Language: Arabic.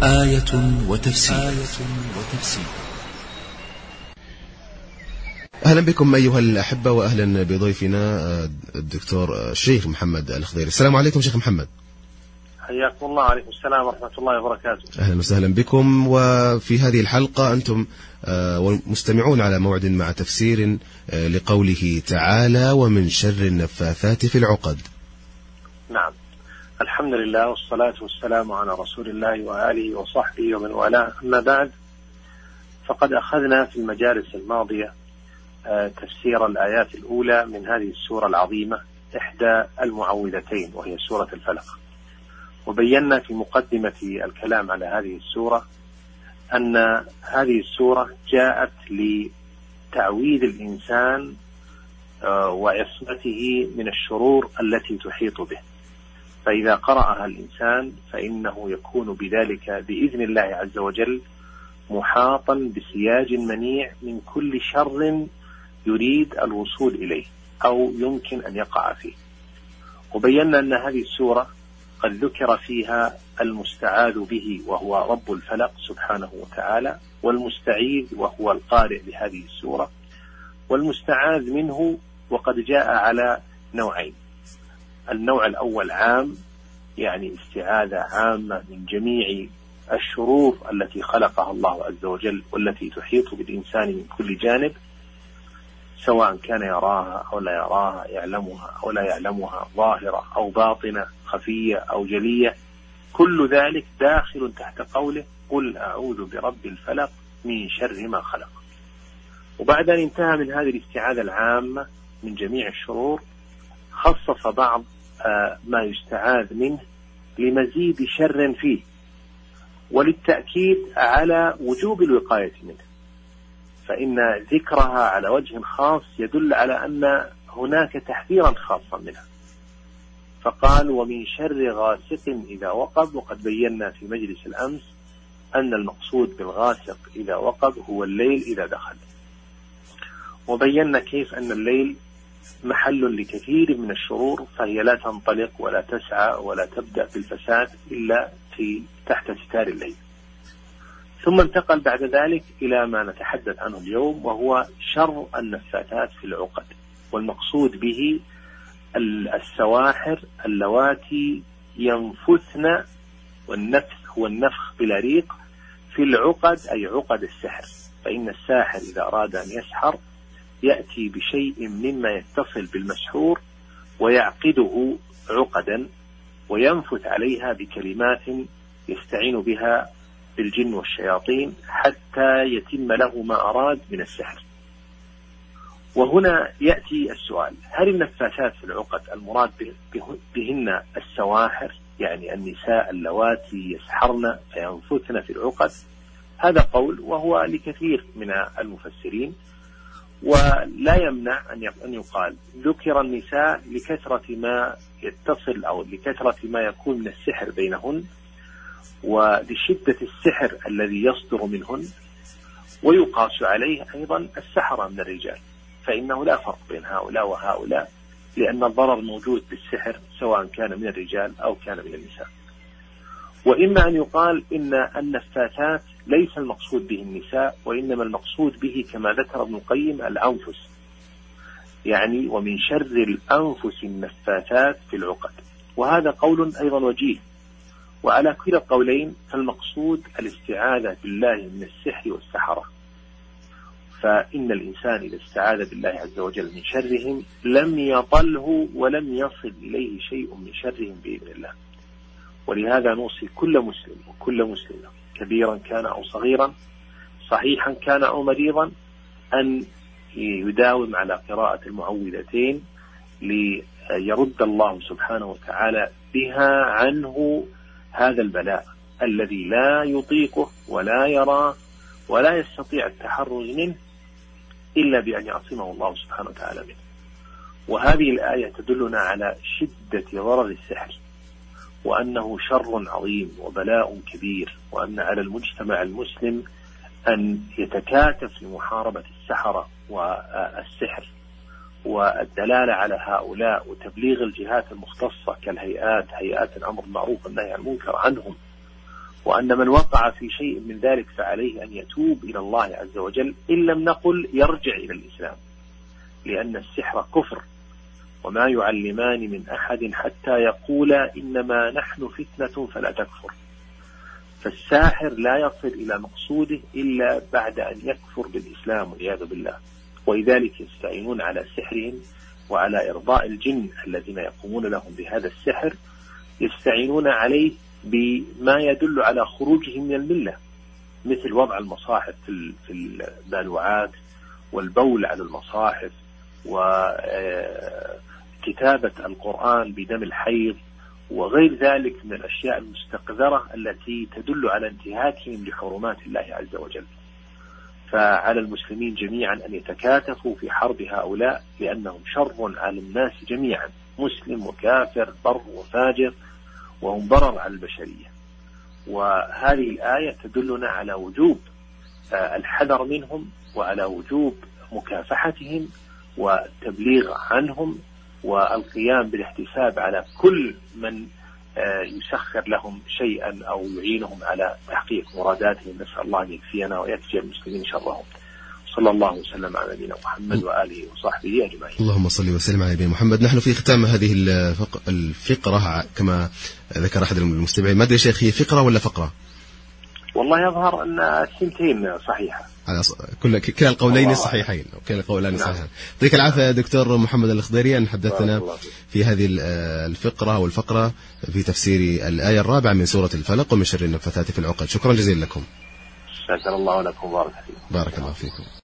آية وتفسير. أهلا بكم أيها الأحبة، وأهلا بضيفنا الدكتور الشيخ محمد الخضيري. السلام عليكم شيخ محمد. حياكم الله. عليكم السلام ورحمة الله وبركاته. أهلا وسهلا بكم. وفي هذه الحلقة أنتم والمستمعون على موعد مع تفسير لقوله تعالى: ومن شر النفاثات في العقد. نعم، الحمد لله والصلاة والسلام على رسول الله وآله وصحبه ومن والاه، أما بعد، فقد أخذنا في المجالس الماضية تفسير الآيات الأولى من هذه السورة العظيمة، إحدى المعوذتين، وهي سورة الفلق. وبينا في مقدمة الكلام على هذه السورة أن هذه السورة جاءت لتعويذ الإنسان وعصمته من الشرور التي تحيط به، فإذا قرأها الإنسان فإنه يكون بذلك بإذن الله عز وجل محاطا بسياج منيع من كل شر يريد الوصول إليه أو يمكن أن يقع فيه. وبينا أن هذه السورة قد ذكر فيها المستعاذ به وهو رب الفلق سبحانه وتعالى، والمستعيذ وهو القارئ لهذه السورة، والمستعاذ منه وقد جاء على نوعين. النوع الأول عام، يعني استعاذة عامة من جميع الشرور التي خلقها الله عز وجل والتي تحيط بالإنسان من كل جانب، سواء كان يراها أو لا يراها، يعلمها أو لا يعلمها، ظاهرة أو باطنة، خفية أو جلية، كل ذلك داخل تحت قوله: قل أعوذ برب الفلق من شر ما خلق. وبعد أن انتهى من هذه الاستعاذة العامة من جميع الشرور، خصص بعض ما يستعاذ منه لمزيد شر فيه، وللتأكيد على وجوب الوقاية منه، فإن ذكرها على وجه خاص يدل على أن هناك تحذيرا خاصا منها. فقال: ومن شر غاسق إذا وقب. وقد بينا في مجلس الأمس أن المقصود بالغاسق إذا وقب هو الليل إذا دخل، وبينا كيف أن الليل محل لكثير من الشرور، فهي لا تنطلق ولا تسعى ولا تبدأ بالفساد إلا تحت ستار الليل. ثم انتقل بعد ذلك إلى ما نتحدث عنه اليوم، وهو شر النفاثات في العقد. والمقصود به السواحر اللواتي ينفثن، والنفث هو النفخ بلا ريق، في العقد، أي عقد السحر. فإن الساحر إذا أراد أن يسحر يأتي بشيء مما يتصل بالمسحور ويعقده عقدا، وينفث عليها بكلمات يستعين بها بالجن والشياطين حتى يتم له ما أراد من السحر. وهنا يأتي السؤال: هل النفاثات في العقد المراد بهن السواحر، يعني النساء اللواتي يسحرن فينفثن في العقد؟ هذا قول، وهو لكثير من المفسرين، ولا يمنع أن يقال ذكر النساء لكثرة ما يتصل أو لكثرة ما يكون من السحر بينهن، ولشدة السحر الذي يصدر منهن، ويقاس عليه أيضا السحرة من الرجال، فإنه لا فرق بين هؤلاء وهؤلاء، لأن الضرر موجود بالسحر سواء كان من الرجال أو كان من النساء. وإما أن يقال إن النفاثات ليس المقصود به النساء، وإنما المقصود به كما ذكر ابن القيم الأنفس، يعني ومن شر الأنفس النفاثات في العقد. وهذا قول أيضا وجيه. وعلى كلا القولين فالمقصود الاستعاذة بالله من السحر والسحرة، فإن الإنسان إذا استعاذ بالله عز وجل من شرهم لم يطله ولم يصل إليه شيء من شرهم بإذن الله. ولهذا نوصي كل مسلم وكل مسلمة، كبيرا كان أو صغيرا، صحيحا كان أو مريضا، أن يداوم على قراءة المعوذتين ليرد الله سبحانه وتعالى بها عنه هذا البلاء الذي لا يطيقه ولا يراه ولا يستطيع التحرز منه إلا بأن يعصمه الله سبحانه وتعالى منه. وهذه الآية تدلنا على شدة ضرر السحر، وأنه شر عظيم وبلاء كبير، وأن على المجتمع المسلم أن يتكاتف لمحاربة السحرة والسحر، والدلالة على هؤلاء، وتبليغ الجهات المختصة كالهيئات، هيئات الأمر بالمعروف والنهي عن المنكر عنهم، وأن من وقع في شيء من ذلك فعليه أن يتوب إلى الله عز وجل، إن لم نقل يرجع إلى الإسلام، لأن السحر كفر، وما يعلمان من أحد حتى يقولا إنما نحن فتنة فلا تكفر. فالساحر لا يصل إلى مقصوده إلا بعد أن يكفر بالإسلام والعياذ بالله، ولذلك يستعينون على سحرهم وعلى إرضاء الجن الذين يقومون لهم بهذا السحر، يستعينون عليه بما يدل على خروجهم من الملة، مثل وضع المصاحف في البالوعات، والبول على المصاحف، وكتابة القرآن بدم الحيض، وغير ذلك من الأشياء المستقذرة التي تدل على انتهاكهم لحرمات الله عز وجل. فعلى المسلمين جميعا أن يتكاتفوا في حرب هؤلاء، لأنهم شر على الناس جميعا، مسلم وكافر، بر وفاجر، وهم ضرر على البشرية. وهذه الآية تدلنا على وجوب الحذر منهم، وعلى وجوب مكافحتهم والتبليغ عنهم، والقيام بالاحتساب على كل من يسخر لهم شيئا أو يعينهم على تحقيق مراداتهم. نسأل الله أن يكفينا ويكفي المسلمين شرهم. صلى الله وسلم على نبينا محمد وآله وصحبه أجمعين. اللهم صل وسلم على نبينا محمد. نحن في ختام هذه الفقرة كما ذكر أحد المستمعين، ما أدري شيخ هي فقرة ولا فقرة؟ والله يظهر أن السنتين صحيحة، على كلا القولين صحيحين، أو كلا القولان صحيحين. يعطيك العافية يا دكتور محمد الخضيري أن حدثنا في هذه الفقرة والفقرة في تفسير الآية 4 من سورة الفلق ومن شر النفاثات في العقد. شكرا جزيلا لكم. شكر الله لكم، بارك الله فيكم.